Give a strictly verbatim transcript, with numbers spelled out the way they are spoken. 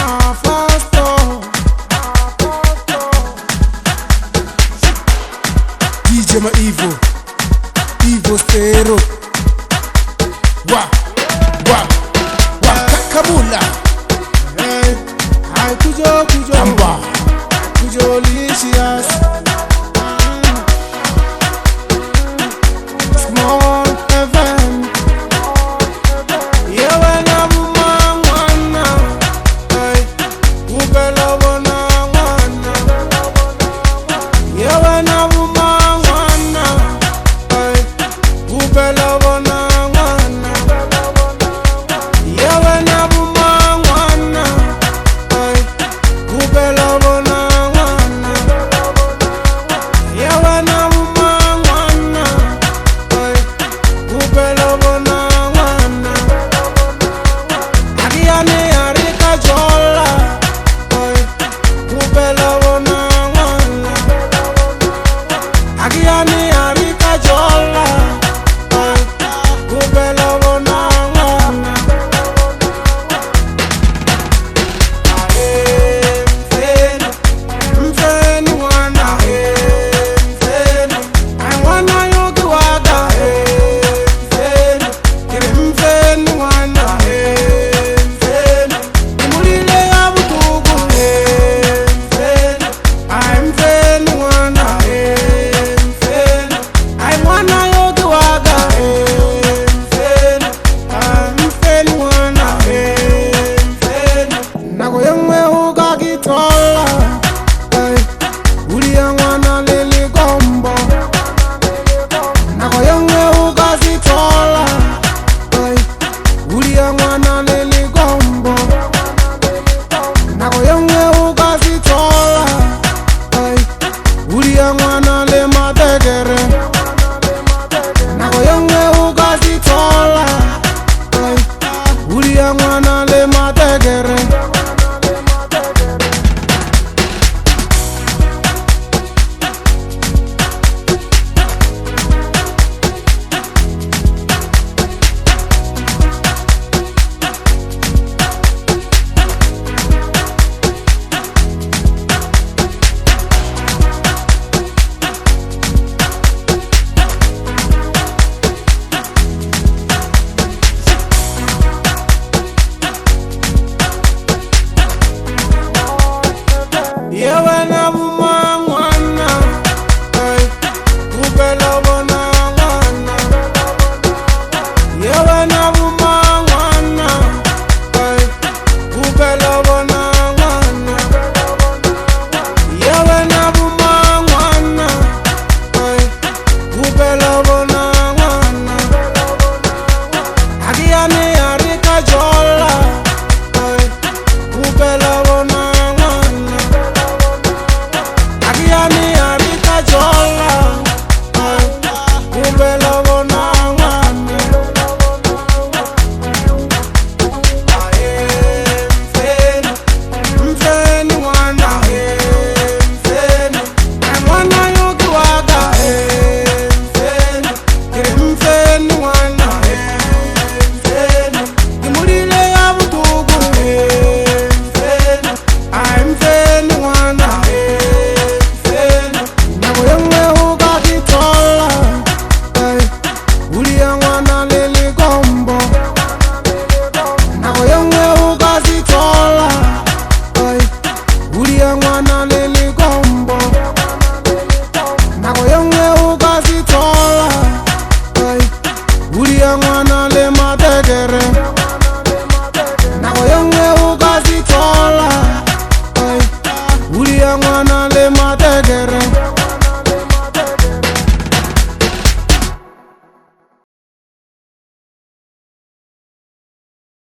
D J Ma Evo, Evo Stereo. Wa, wa, wa, Kabula. Hey, I kujo kujo. Amba. Kujo licious. Small heaven. Yeah, when I'm among one. Hey, ubela bona one. Yeah, when I'm among one. Hey, ubela bona one. Yeah, when I'm among one. Hey, ubela bona one. Yeah, when I'm among one. Hey, ubela bona one. Ariane arika jola. Hey, ubela bona one. Ariane arika jola. Hey, ubela bona one. Ae mfeni, mfeni wana. Ae mfeni, I wanna yogi waga. Ae mfeni, kiri mfeni wana. Ae mfeni, imulile ya butugu. Ae mfeni, I mfeni wana. Ae mfeni, I wanna yogi waga. Ae mfeni, I mfeni wana. Ae mfeni, nago yengwe uga gitola. Ay, uli ya mwana lili gombo. Nago yengwe uga zitola. Ay, uli ya mwana lili gombo. Nago yengwe uga zitola. Ay, uli ya mwana le madegere. Nago yengwe uga zitola. Ay, uli ya mwana le madegere. Yeah, when I'm among one. Hey, ubela bona one. Yeah, when I'm among one. Hey, ubela bona one. Yeah, when I'm among one. Hey, ubela bona one. Ariane arika jola.